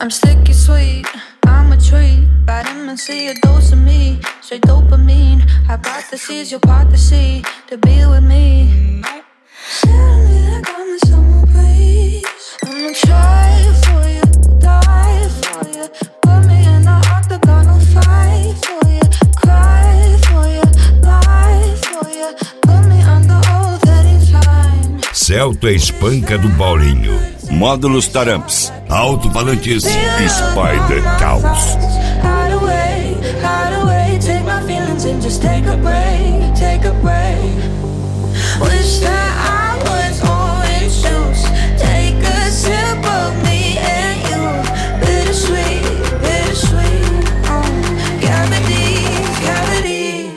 I'm sticky sweet, I'm a treat. Vitamin C, a dose of me. Straight dopamine. Hypotheses, you're part to see. To be with me. Tell me that got me summer breeze. I'ma try for you, die for you. Put me in the octagon, I'll fight for you. Cry for you, lie for you. Put me under oath anytime. Celto espanca do Paulinho. Módulos Taramps, alto-falantes, Spider Caos. Hide away, take my feelings and just take a break, take a break. Wish that I was orange juice. Take a sip of me and you. Bittersweet, bittersweet. Cavities, cavities.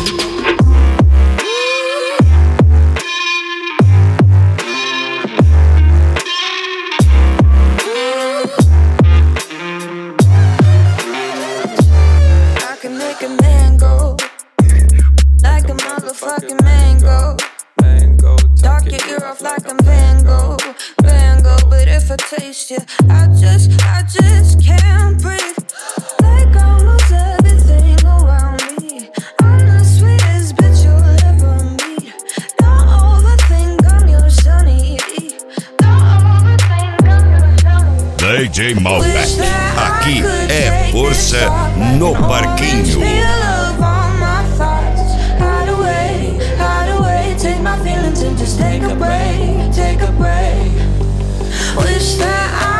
I can make a man go like a motherfucking mango. Talk your ear off like I'm Van Gogh, Van Gogh. But if I taste you, I just can't breathe. Like I lose everything around me. I'm the sweetest bitch you'll ever meet. Don't overthink, I'm your sunny. Don't overthink, I'm your sunny. DJ Malbec, aqui é força no parquinho. Take my feelings and just take a break, take a break. Wish that I